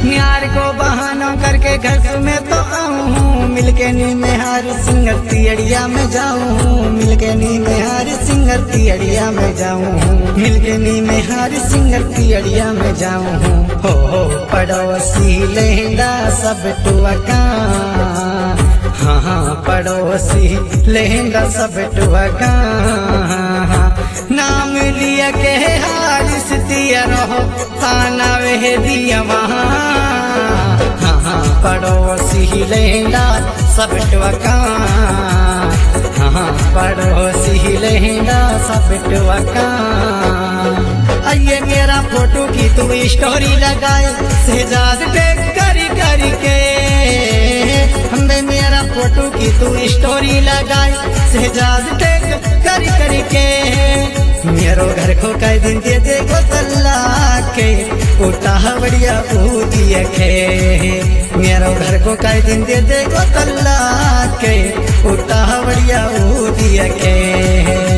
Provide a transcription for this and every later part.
यार को बहाना करके घर में तो आऊँ, मिलके नी में हार सिंगर तियड़िया में जाऊँ, मिलके नी में हार सिंगर तियड़िया में जाऊँ, मिलके नी में हार सिंगर तियड़िया में जाऊँ। हो पड़ोसी लहंगा सब टुअका, हाँ पड़ोसी लहंगा सब टुअका, नाम लिया के हारिस दिया रहो ताना वह दिया वहाँ, हाँ पड़ोसी लहंगा सब टुअका, हाँ पड़ोसी लहंगा सब टुअका। आइए मेरा फोटो की तू स्टोरी लगाए शहजाद टेक करी करी के, हमें मेरा फोटो की तू स्टोरी लगाए शहजाद टेक करी करी के, मेरो घर को कई दिन दे देखो तल्ला के उठा बढ़िया ऊदिया खे, मेरो घर को कई दिन दे देखो तल्ला के उठा बढ़िया ऊदिया खे।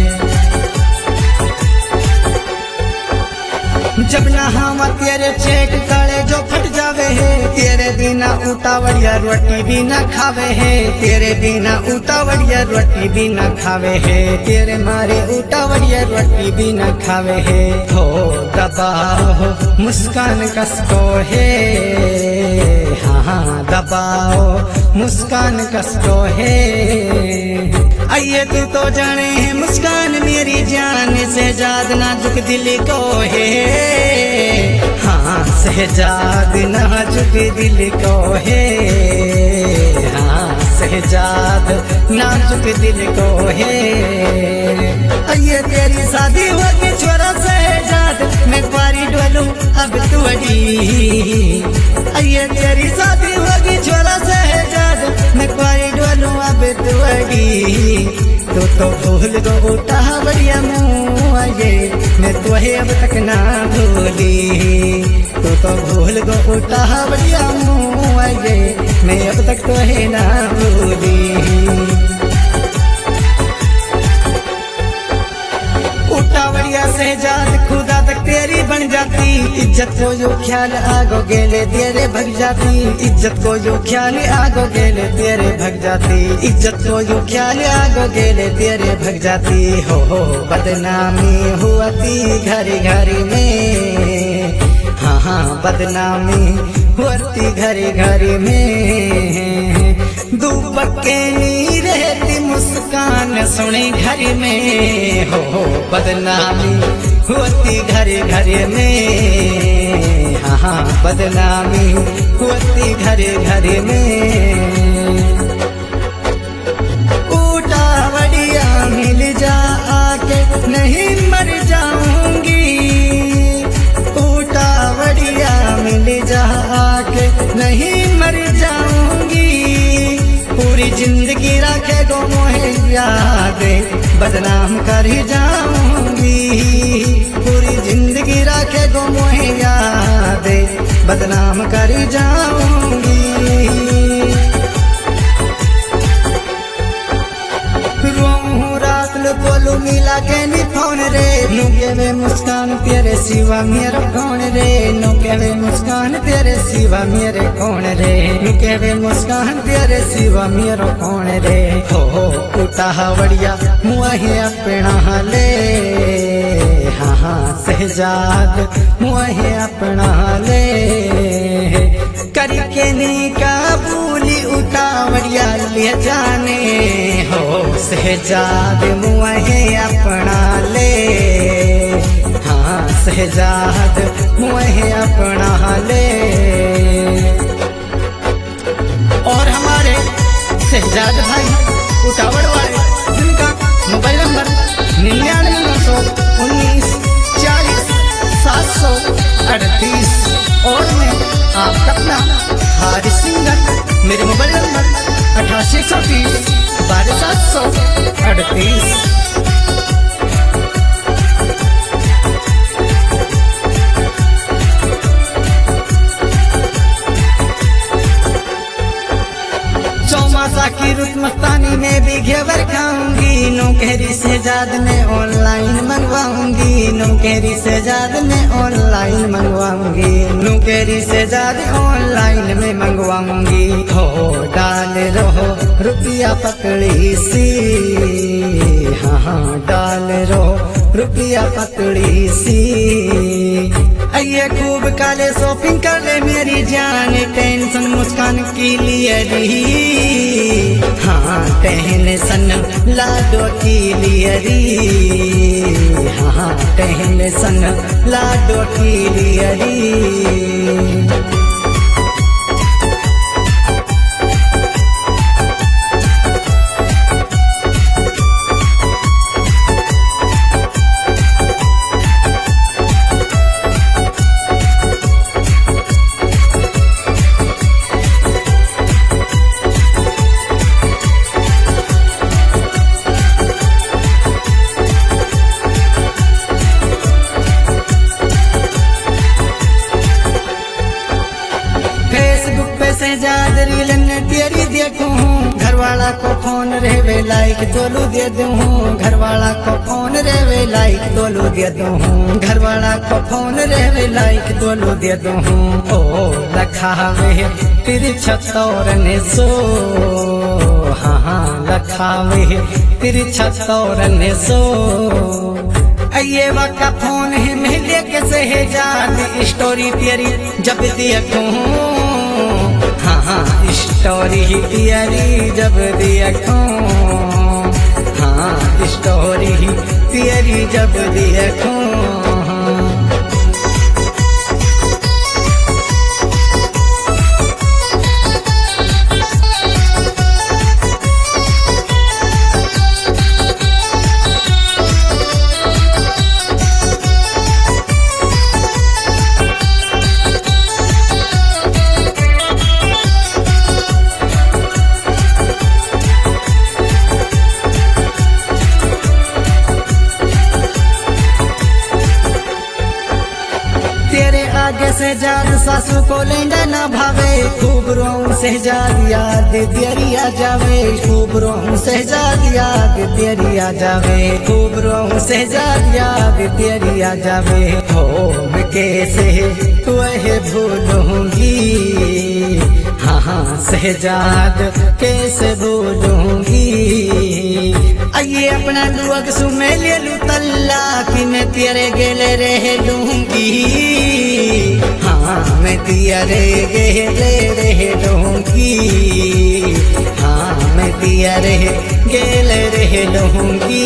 जब ना हम तेरे चेक काले जो फट जावे है, तेरे बिना उतावड़िया रोटी भी न खावे है, तेरे बिना उतावड़िया रोटी भी न खावे है, तेरे मारे उतावड़िया रोटी भी न खावे है। हो दबाओ मुस्कान कसको है, हाँ दबाओ मुस्कान कसको है। आइए तू तो जाने है मुस्कान मेरी जान शहजाद नाजुक दिल को है, हाँ शहजाद नाजुक दिल को है, हाँ शहजाद नाजुक दिल को है। आइए तेरी शादी होगी छोरा शहजाद मैं कुंवारी डोलूं अब तू अड़ी, आइए तेरी शादी होगी छोरा शहजाद मैं कुंवारी डोलूं अब तू अड़ी, तो भूल गो उठा बढ़िया मुँह ये मैं तुहे अब तक ना भूली, तो भूल गो उठा बढ़िया मुँह ये मैं अब तक तुहे ना भूली। उठा बढ़िया शहजाद खुदा तक तेरी बन जाती, इज्जत को जो ख्याल आगो गेले तेरे भग जाती, इज्जत को जो ख्याल आगो गेले तेरे भग जाती, इज्जत को जो ख्याल आगो गेले तेरे भग जाती। हो बदनामी हुआती घर घर में, हाँ बदनामी हुआती घर घर में, दुबके नी रहती मुस्कान सुनी घर में, हो बदनामी होती घर घर में, हाँ बदनामी होती घर घर में। उठा बढ़िया मिल जा आके नहीं मर जाऊंगी, उठा बढ़िया मिल जा आके नहीं मर जाऊंगी, पूरी जिंदगी रखे गो मोहे यादे बदनाम कर ही जाऊंगी, पूरी जिंदगी रखे गो मोहे यादे बदनाम कर ही जाऊंगी। बोलू मिला के नी फोन रे, नुके में मुस्कान तेरे सिवा मेरा कौन रे, नुके में मुस्कान तेरे सिवा मेरे कौन रे, नुके में मुस्कान तेरे सिवा मेरा कौन रे। हो उठा बढ़िया मुँहे अपना ले, हाँ शहजाद मुँहे अपना ले, करके नी काबूली उतावड़िया ले जाने, हो शहजाद मुँहे अपना ले, हाँ शहजाद मुँहे अपना ले। और हमारे शहजाद भाई उतावड़ वाले जिनका मोबाइल नंबर 9919400738 और मैं आपका अपना हारिस सिंगर, मेरे मोबाइल नंबर 8830 12738। चौमासा की रुत मस्तानी में भी घेवर खाऊंगी, नौकरी शहजाद में ऑनलाइन मंगवाऊंगी, नौकरी शहजाद में ऑनलाइन मंगवाऊंगी, नौकरी शहजाद ऑनलाइन में मंगवाऊंगी। हो डाल रहो रुपया पकड़ी सी, हाँ डाल रहो रुपया पकड़ी सी। ये खूब काले शॉपिंग कर ले मेरी जान, टेंशन मुस्कान की लिए री, हाँ टेंशन लाडो की लिए री, हाँ टेंशन लाडो की लिए री। शहजाद रीलन तेरी देखूं, घर वाला को फोन रेवे लाइक तोलू दे दूं, घर वाला को फोन रेवे लाइक तोलू दे दूं, घर वाला को फोन रेवे लाइक तोलू दे दूं। ओ लखावे तिरछा तोरने सो, हाँ लखावे तिरछा तोरने सो। ये वका फोन है मिले के शहजाद, स्टोरी तेरी जब देखूं, हाँ स्टोरी तेरी जब देखूं, हाँ स्टोरी तेरी जब देखूं। आगे शहजाद सासू को लेंडा ना भावे, खूब रोऊं शहजाद याद तेरी आ जावे, खूब रोऊं शहजाद याद तेरी आ जावे, खूब रोऊं शहजाद याद तेरी आ जावे। हो मैं कैसे तुझे भूलूंगी, हाँ शहजाद कैसे भूलूंगी। ये अपना लुअग सुमे ले लू तल्ला कि मैं तेरे गेले रह लूंगी, हाँ मैं तेरे गेले रह लूंगी, हाँ मैं तेरे गेले रह लूंगी।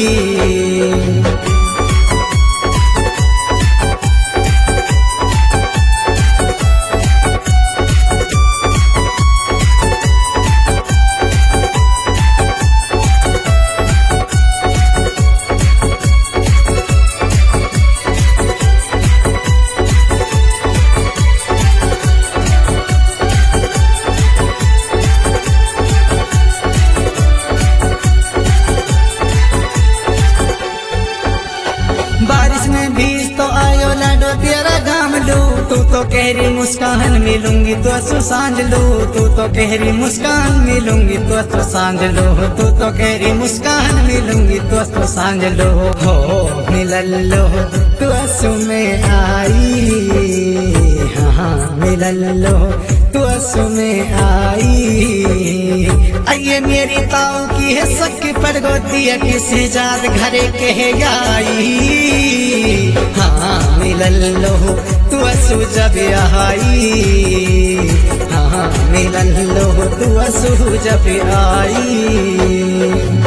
बारिश में भीज तो आयो लाडो तेरा गाम लू, तू तो कहरी मुस्कान मिलूंगी तो सांझ लू, तू तो कहरी मुस्कान मिलूंगी तो सांझ लो, तू तो कहरी मुस्कान मिलूंगी तो सांझ लो। हो मिलल लो तो में आई, हाँ मिलल लो तो में आई। ये मेरी ताऊ की है सखी पर गोदिया की शहजाद घरे कहे आई, हाँ मिलल लो तू जब आई, हाँ मिलल लो तू जब आई।